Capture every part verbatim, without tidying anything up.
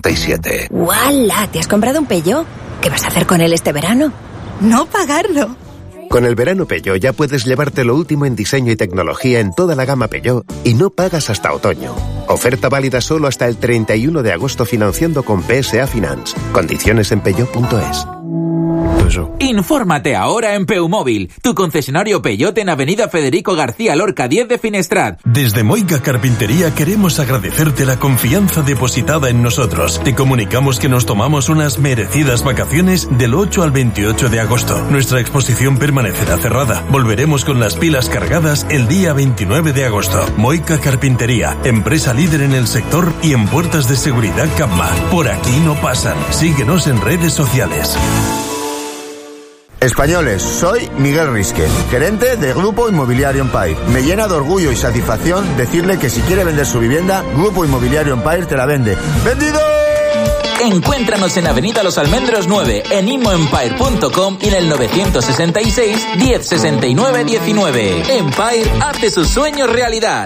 noventa y siete. ¡Wala! ¿Te has comprado un Peugeot? ¿Qué vas a hacer con él este verano? No pagarlo. Con el verano Peugeot ya puedes llevarte lo último en diseño y tecnología en toda la gama Peugeot y no pagas hasta otoño. Oferta válida solo hasta el treinta y uno de agosto financiando con P S A Finance. Condiciones en peugeot punto es. Infórmate ahora en Peumóvil, tu concesionario Peugeot en Avenida Federico García Lorca diez de Finestrat. Desde Moica Carpintería queremos agradecerte la confianza depositada en nosotros. Te comunicamos que nos tomamos unas merecidas vacaciones del ocho al veintiocho de agosto. Nuestra exposición permanecerá cerrada. Volveremos con las pilas cargadas el día veintinueve de agosto. Moica Carpintería, empresa líder en el sector y en puertas de seguridad Capma. Por aquí no pasan. Síguenos en redes sociales. Españoles, soy Miguel Risque, gerente de Grupo Inmobiliario Empire. Me llena de orgullo y satisfacción decirle que si quiere vender su vivienda, Grupo Inmobiliario Empire te la vende. ¡Vendido! Encuéntranos en Avenida Los Almendros nueve, en inmoempire punto com y en el novecientos sesenta y seis, diez sesenta y nueve diecinueve. Empire hace sus sueños realidad.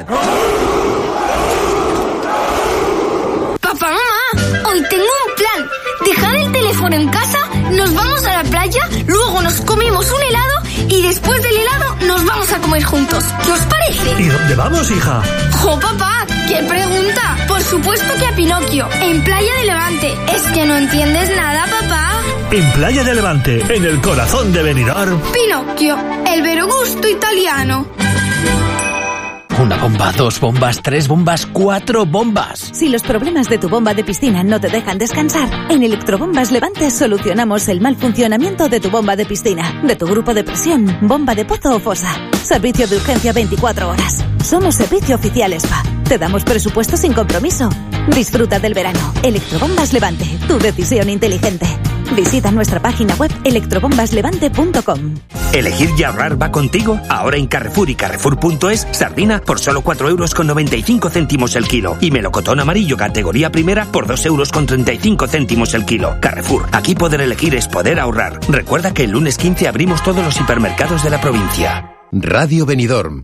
Papá, mamá, hoy tengo un plan. Dejad el teléfono en casa, nos vamos a la playa, luego nos comemos un helado y después del helado nos vamos a comer juntos. ¿Qué os parece? ¿Y dónde vamos, hija? ¡Jo, papá! ¿Qué pregunta? Por supuesto que a Pinocchio, en Playa de Levante. ¿Es que no entiendes nada, papá? En Playa de Levante, en el corazón de Benidorm. Pinocchio, el vero gusto italiano. Una bomba, dos bombas, tres bombas, cuatro bombas. Si los problemas de tu bomba de piscina no te dejan descansar, en Electrobombas Levante solucionamos el mal funcionamiento de tu bomba de piscina, de tu grupo de presión, bomba de pozo o fosa. Servicio de urgencia veinticuatro horas. Somos servicio oficial Spa. Te damos presupuesto sin compromiso. Disfruta del verano. Electrobombas Levante, tu decisión inteligente. Visita nuestra página web electrobombas levante punto com. ¿Elegir y ahorrar va contigo? Ahora en Carrefour y Carrefour punto es, sardina por solo cuatro euros con noventa y cinco céntimos el kilo. Y melocotón amarillo categoría primera por dos euros con treinta y cinco céntimos el kilo. Carrefour, aquí poder elegir es poder ahorrar. Recuerda que el lunes quince abrimos todos los hipermercados de la provincia. Radio Benidorm.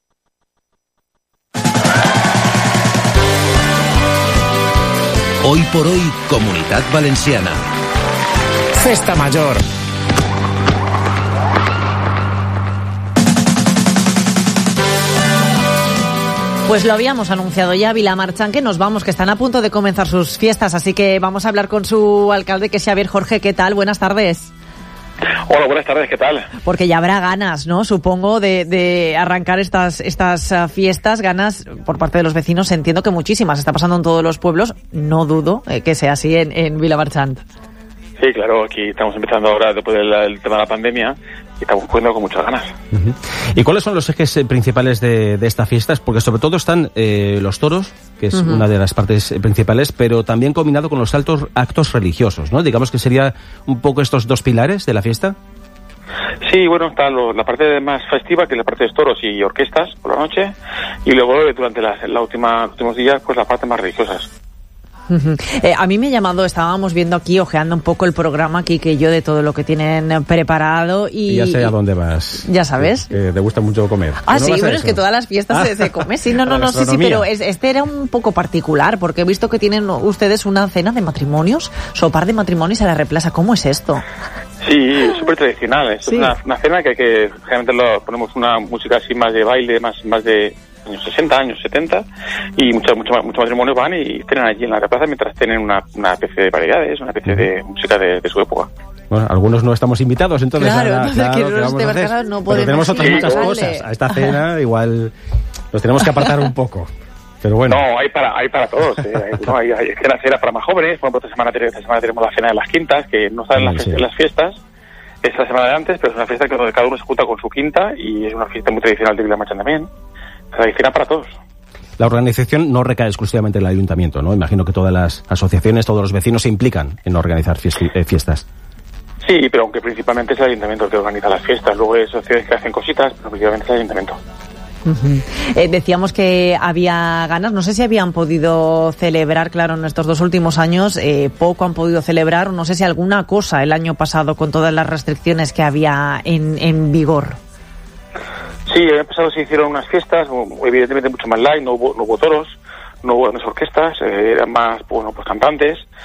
Hoy por hoy, Comunitat Valenciana. Festa Mayor. Pues lo habíamos anunciado ya, Vilamarchán, que nos vamos, que están a punto de comenzar sus fiestas, así que vamos a hablar con su alcalde, que es Xavier Jorge. ¿Qué tal? Buenas tardes. Hola, buenas tardes, ¿qué tal? Porque ya habrá ganas, ¿no? Supongo, de, de arrancar estas, estas uh, fiestas, ganas por parte de los vecinos, entiendo que muchísimas. Está pasando en todos los pueblos, no dudo eh, que sea así en, en Vilamarchán. Sí, claro, aquí estamos empezando ahora después del el tema de la pandemia y estamos jugando con muchas ganas. Uh-huh. ¿Y cuáles son los ejes eh, principales de, de esta fiesta? Porque sobre todo están eh, los toros, que es uh-huh. una de las partes principales, pero también combinado con los altos actos religiosos, ¿no? Digamos que sería un poco estos dos pilares de la fiesta. Sí, bueno, está lo, la parte más festiva, que es la parte de toros y orquestas por la noche, y luego durante la, la última, los últimos días, pues la parte más religiosas. Uh-huh. Eh, a mí me ha llamado, estábamos viendo aquí, ojeando un poco el programa aquí que yo de todo lo que tienen preparado y... y ya sé a dónde vas. Ya sabes. Que, que te gusta mucho comer. Ah, ¿No sí, pero es que todas las fiestas ah. se, se come. Sí, no, no, no, sí, sí, pero es, este era un poco particular, porque he visto que tienen ustedes una cena de matrimonios, sopar de matrimonios a la replaza. ¿Cómo es esto? Sí, es súper tradicional. Es sí. una, una cena que, que generalmente lo, ponemos una música así más de baile, más, más de... años sesenta, años setenta, y muchos muchos muchos matrimonios van y cenan allí en la plaza mientras tienen una, una especie de variedades, una especie de música de, de su época. Bueno, algunos no estamos invitados, entonces claro, a la, claro, que que no, no, hacer, no podemos. Tenemos otras sí, muchas vale. cosas. A esta cena igual nos tenemos que apartar un poco. Pero bueno. No, hay para hay para todos. Eh. no, hay, hay cena, cena para más jóvenes. Por ejemplo, esta semana, esta semana tenemos la cena de las quintas, que no salen sí, las, sí. las fiestas. Es la semana de antes, pero es una fiesta que cada uno se junta con su quinta y es una fiesta muy tradicional de Vilamarchán también. Tradicional para todos. La organización no recae exclusivamente en el ayuntamiento, ¿no? Imagino que todas las asociaciones, todos los vecinos se implican en organizar fiestas. Sí, pero aunque principalmente es el ayuntamiento el que organiza las fiestas. Luego hay asociaciones que hacen cositas, pero principalmente es el ayuntamiento. Uh-huh. Eh, decíamos que había ganas, no sé si habían podido celebrar, claro, en estos dos últimos años eh, poco han podido celebrar, no sé si alguna cosa el año pasado con todas las restricciones que había en, en vigor. Sí, el año pasado se hicieron unas fiestas, evidentemente mucho más light, no hubo, no hubo toros, no hubo unas orquestas, eh, eran más, bueno, pues cantantes,